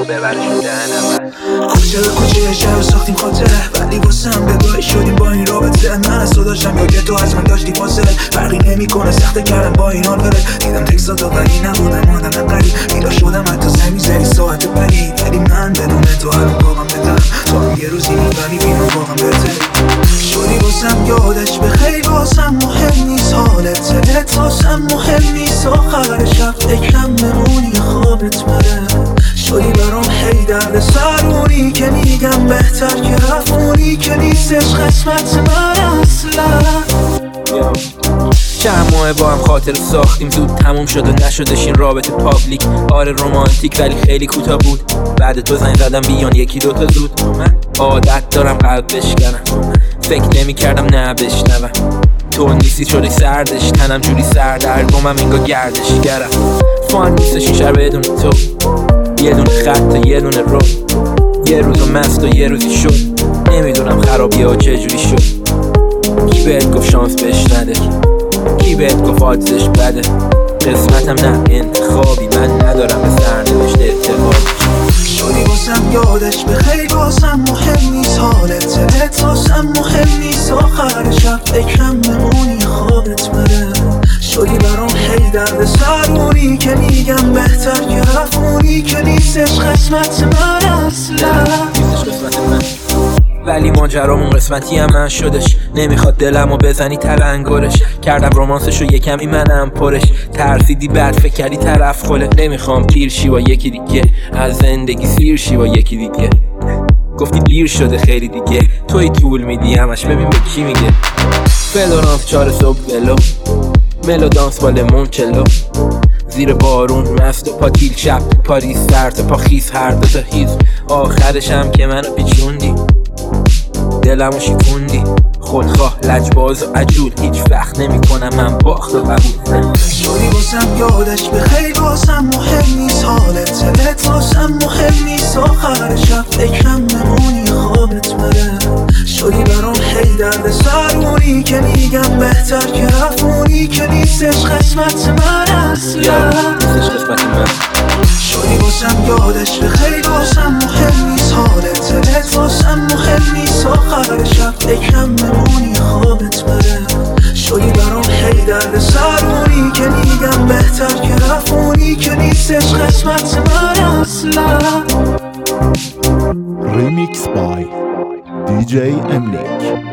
و ببرشون دهنم. کوچه به کوچه شهر ساختیم خاطره، ولی واسم بگاهی شدیم با این رابطه. من از تو داشتم یا که تو از من داشتی فاصله، فرقی نمیکنه سخته کردم با این حال بره. دیدم تکساتو ولی نبودم آدم غریب، پیدا شدم حتی زنگ میزنی ساعت بعید. ولی من بدون تو الان واقعا بهترم، تو هم یه روزی میبینی بینم واقعا بهتری. شدی واسم یادش به خیلی واسم مهم نیست حالت دلت، واسم مهم نیست آخر شب فکرم بمونی خوابت بره. شدی برام هی درد سرونی که میگم بهتر که رفونی، که نیستش قسمت من اصلا. چند ماه با هم خاطر ساختیم، زود تموم شد و نشدش این رابطه پابلیک. آره رومانتیک ولی خیلی کوتاه بود. بعد تو زنگ زدم بیان یکی دوتا زود. من عادت دارم قلب بشکنم، فکر نمی کردم نه بشنوم. تو نیستی شدی سردش، تنم جوری سردرگمم انگار گردشگرم. فان نیستش این شهر بدون تو، یه دونه خط و یه دونه رو. یه روز مست و یه روزی شد، نمیدونم خرابی ها چجوری شد. کی بهت گفت شانس بهش نده، کی بهت گفت آدزش بده. قسمتم نه انتخابی، من ندارم به سرنوشت اعتقاد. شدی واسم یادش به خیلی واسم مهم نیست حالت دلت، واسم مهم نیست آخر شب فکرم بمونی خوابت بره. شدی برام هی درد سرونی که میگم بهتر که رفونی، که نیستش قسمت من اصلا. ولی ماجرامون قسمتی هم من شدش، نمیخواد دلمو بزنی تلنگرش. کردم رومانسشو یه کمی منم پرش، ترسیدی بعد فکر کردی طرف خله. نمیخوام پیر شی با یکی دیگه، از زندگی سیر شی با یکی دیگه. گفتی دیر شده خیلی دیگه، توی طول میدی همش ببین به کی میگه. فلورانس 4 صبح ملو دانس با لیمونچلو، زیر بارون مست و پاتیل شب پاریس سرد پا خیز هر دو تا هیز. آخرشم که منو پیچوندی، دلمو شکوندی. خودخواه لجباز و عجول، هیچ وقت نمی کنم من باخت و قبول. شدی واسم یادش به خیلی واسم مهم نیست حالت دلت، واسم مهم نیست آخر شب فکرم بمونی خوابت بره. شدی برام هی درد سرونی که میگم بهتر که رفونی، که نیستش قسمت من اصلا. شدی واسم یادش به خیلی واسم مهم نیست حالت دلت، واسم مهم نیست آخر شب فکرم بمونی خوابت بره. شدی برام هی درد سرونی که میگم بهتر که رفونی، که نیستش قسمت من اصلا. Remix by DJ Emlik.